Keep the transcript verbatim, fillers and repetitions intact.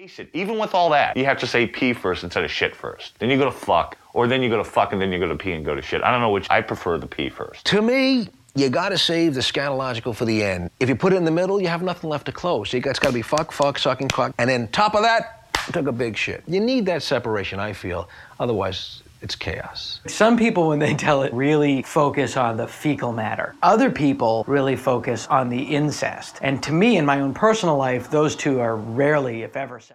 face it, even with all that, you have to say pee first instead of shit first. Then you go to fuck, or then you go to fuck and then you go to pee and go to shit. I don't know which. I prefer the pee first. To me, you gotta save the scatological for the end. If you put it in the middle, you have nothing left to close. So it's gotta be fuck, fuck, sucking, cock, and then top of that, took a big shit. You need that separation, I feel. Otherwise, it's chaos. Some people, when they tell it, really focus on the fecal matter. Other people really focus on the incest. And to me, in my own personal life, those two are rarely, if ever,